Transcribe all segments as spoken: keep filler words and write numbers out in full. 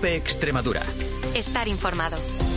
COPE Extremadura. Estar informado.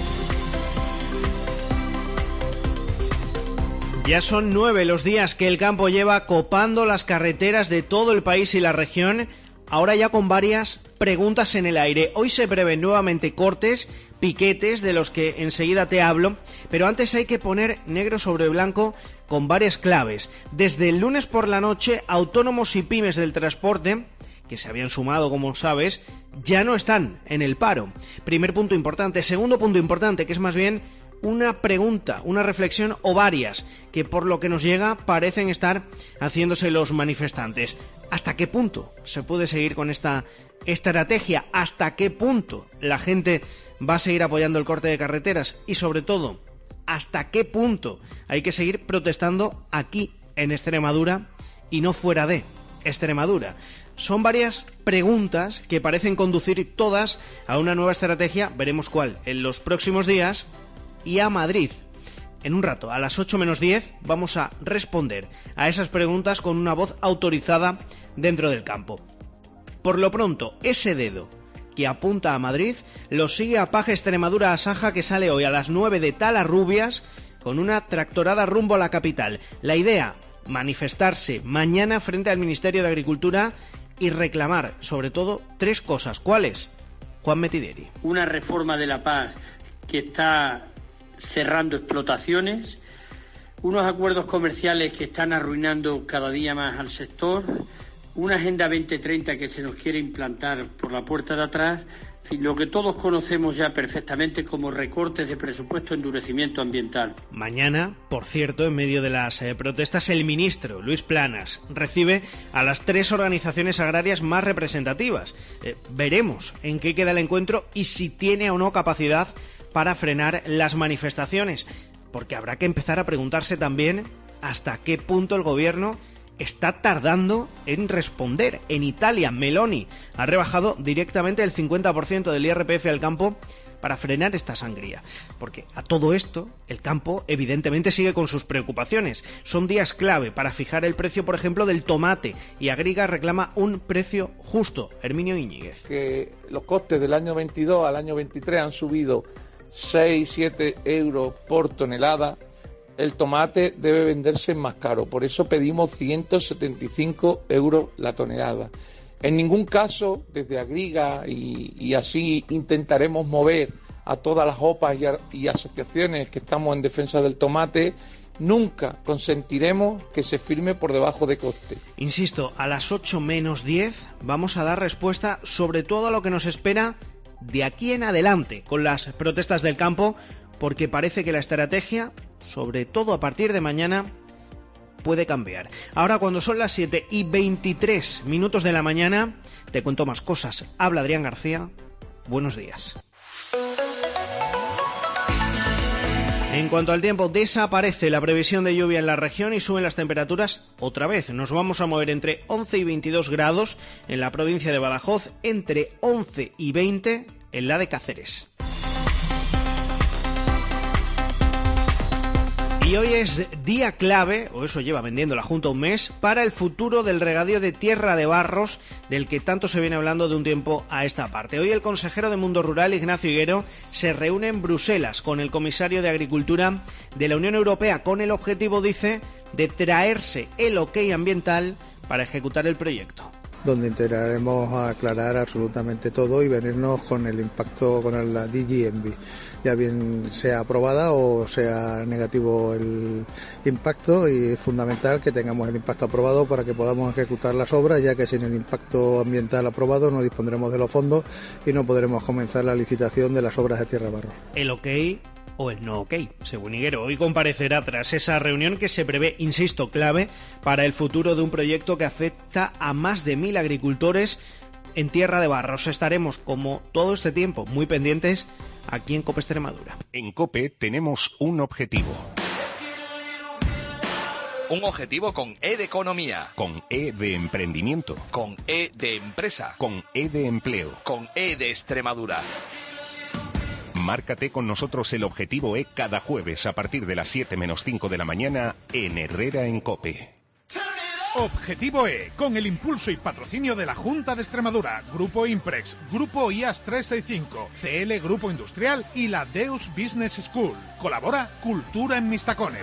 Ya son nueve los días que el campo lleva copando las carreteras de todo el país y la región, ahora ya con varias preguntas en el aire. Hoy se prevén nuevamente cortes, piquetes, de los que enseguida te hablo, pero antes hay que poner negro sobre blanco con varias claves. Desde el lunes por la noche, autónomos y pymes del transporte, que se habían sumado, como sabes, ya no están en el paro. Primer punto importante. Segundo punto importante, que es más bien una pregunta, una reflexión o varias, que por lo que nos llega parecen estar haciéndose los manifestantes. ¿Hasta qué punto se puede seguir con esta estrategia? ¿Hasta qué punto la gente va a seguir apoyando el corte de carreteras? Y sobre todo, ¿hasta qué punto hay que seguir protestando aquí en Extremadura y no fuera de Extremadura? Son varias preguntas que parecen conducir todas a una nueva estrategia, veremos cuál, en los próximos días, y a Madrid. En un rato, a las ocho menos diez, vamos a responder a esas preguntas con una voz autorizada dentro del campo. Por lo pronto, ese dedo que apunta a Madrid lo sigue a Paje Extremadura Asaja, que sale hoy a las nueve de Talarrubias con una tractorada rumbo a la capital. La idea, manifestarse mañana frente al Ministerio de Agricultura y reclamar, sobre todo, tres cosas. ¿Cuáles? Juan Metideri. Una reforma de la P A C que está cerrando explotaciones, unos acuerdos comerciales que están arruinando cada día más al sector, una Agenda veinte treinta que se nos quiere implantar por la puerta de atrás, en fin, lo que todos conocemos ya perfectamente como recortes de presupuesto, endurecimiento ambiental. Mañana, por cierto, en medio de las eh, protestas, el ministro Luis Planas recibe a las tres organizaciones agrarias más representativas. Eh, veremos en qué queda el encuentro y si tiene o no capacidad para frenar las manifestaciones, porque habrá que empezar a preguntarse también hasta qué punto el gobierno está tardando en responder. En Italia, Meloni ha rebajado directamente el cincuenta por ciento del I R P F al campo para frenar esta sangría, porque a todo esto el campo evidentemente sigue con sus preocupaciones. Son días clave para fijar el precio, por ejemplo, del tomate, y Agriga reclama un precio justo. Herminio Íñiguez. Que los costes del año veintidós al año veintitrés han subido seis, siete euros por tonelada. El tomate debe venderse más caro, por eso pedimos ciento setenta y cinco euros la tonelada. En ningún caso, desde Agriga, y, y así intentaremos mover a todas las O P As y, a, y asociaciones que estamos en defensa del tomate, nunca consentiremos que se firme por debajo de coste. Insisto, a las ocho menos diez vamos a dar respuesta sobre todo a lo que nos espera de aquí en adelante con las protestas del campo, porque parece que la estrategia, sobre todo a partir de mañana, puede cambiar. Ahora, cuando son las siete y veintitrés minutos de la mañana, te cuento más cosas. Habla Adrián García. Buenos días. En cuanto al tiempo, desaparece la previsión de lluvia en la región y suben las temperaturas otra vez. Nos vamos a mover entre once y veintidós grados en la provincia de Badajoz, entre once y veinte en la de Cáceres. Y hoy es día clave, o eso lleva vendiendo la Junta un mes, para el futuro del regadío de Tierra de Barros, del que tanto se viene hablando de un tiempo a esta parte. Hoy el consejero de Mundo Rural, Ignacio Higuero, se reúne en Bruselas con el comisario de Agricultura de la Unión Europea, con el objetivo, dice, de traerse el ok ambiental para ejecutar el proyecto, donde intentaremos aclarar absolutamente todo y venirnos con el impacto, con el D G M V, ya bien sea aprobada o sea negativo el impacto, y es fundamental que tengamos el impacto aprobado para que podamos ejecutar las obras, ya que sin el impacto ambiental aprobado no dispondremos de los fondos y no podremos comenzar la licitación de las obras de Tierra Barro. El ok o el no ok, según Higuero. Hoy comparecerá tras esa reunión que se prevé, insisto, clave para el futuro de un proyecto que afecta a más de mil agricultores en Tierra de Barros. Estaremos, como todo este tiempo, muy pendientes aquí en COPE Extremadura. En COPE tenemos un objetivo. Un objetivo con E de economía. Con E de emprendimiento. Con E de empresa. Con E de empleo. Con E de Extremadura. Márcate con nosotros el objetivo E cada jueves a partir de las siete menos cinco de la mañana en Herrera en COPE. Objetivo E, con el impulso y patrocinio de la Junta de Extremadura, Grupo Imprex, Grupo I A S trescientos sesenta y cinco, C L Grupo Industrial y la Deus Business School. Colabora Cultura en Mis Tacones.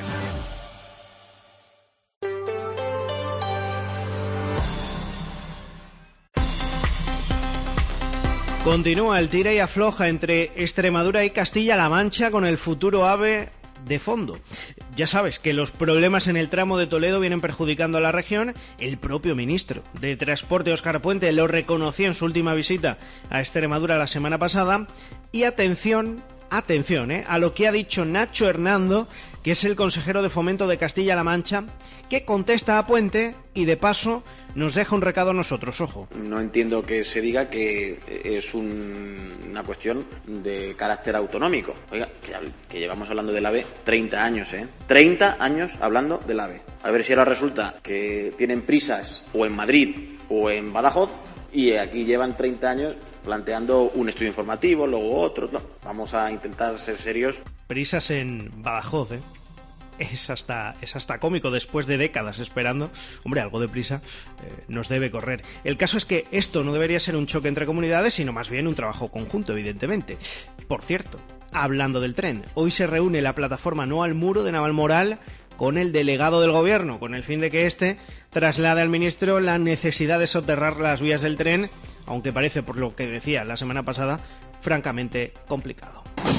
Continúa el tira y afloja entre Extremadura y Castilla-La Mancha con el futuro AVE de fondo. Ya sabes que los problemas en el tramo de Toledo vienen perjudicando a la región. El propio ministro de Transporte, Óscar Puente, lo reconoció en su última visita a Extremadura la semana pasada. Y atención, atención, ¿eh? a lo que ha dicho Nacho Hernando, que es el consejero de Fomento de Castilla-La Mancha, que contesta a Puente y de paso nos deja un recado a nosotros, ojo. No entiendo que se diga que es un, una cuestión de carácter autonómico. Oiga, que, que llevamos hablando del AVE treinta años, ¿eh? treinta años hablando del AVE. A ver si ahora resulta que tienen prisas o en Madrid o en Badajoz y aquí llevan treinta años planteando un estudio informativo, luego otro. No, vamos a intentar ser serios. Prisas en Badajoz, ¿eh? Es hasta, es hasta cómico, después de décadas esperando. Hombre, algo de prisa eh, nos debe correr. El caso es que esto no debería ser un choque entre comunidades, sino más bien un trabajo conjunto, evidentemente. Por cierto, hablando del tren, hoy se reúne la plataforma No al Muro de Navalmoral con el delegado del gobierno, con el fin de que éste traslade al ministro la necesidad de soterrar las vías del tren, aunque parece, por lo que decía la semana pasada, francamente complicado.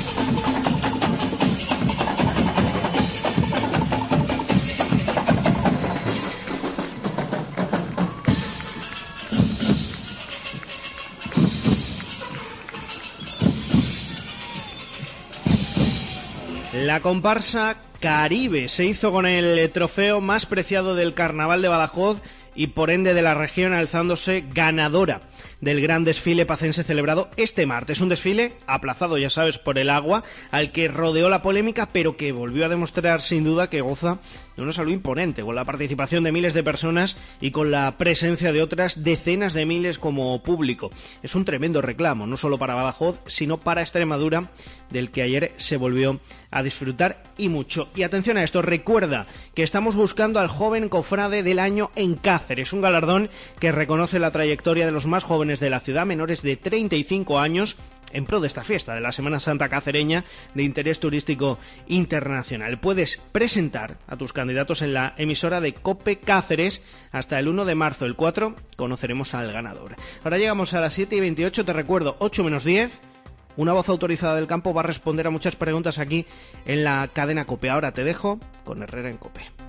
La comparsa Caribe se hizo con el trofeo más preciado del Carnaval de Badajoz y por ende de la región, alzándose ganadora del gran desfile pacense celebrado este martes. Un desfile aplazado, ya sabes, por el agua, al que rodeó la polémica, pero que volvió a demostrar sin duda que goza de una salud imponente, con la participación de miles de personas y con la presencia de otras decenas de miles como público. Es un tremendo reclamo, no solo para Badajoz, sino para Extremadura, del que ayer se volvió a disfrutar y mucho. Y atención a esto, recuerda que estamos buscando al joven cofrade del año en Cáceres, un galardón que reconoce la trayectoria de los más jóvenes de la ciudad, menores de treinta y cinco años, en pro de esta fiesta de la Semana Santa cacereña de interés turístico internacional. Puedes presentar a tus candidatos en la emisora de COPE Cáceres hasta el uno de marzo. El cuatro conoceremos al ganador. Ahora llegamos a las siete y veintiocho, te recuerdo, ocho menos diez. Una voz autorizada del campo va a responder a muchas preguntas aquí en la cadena COPE. Ahora te dejo con Herrera en COPE.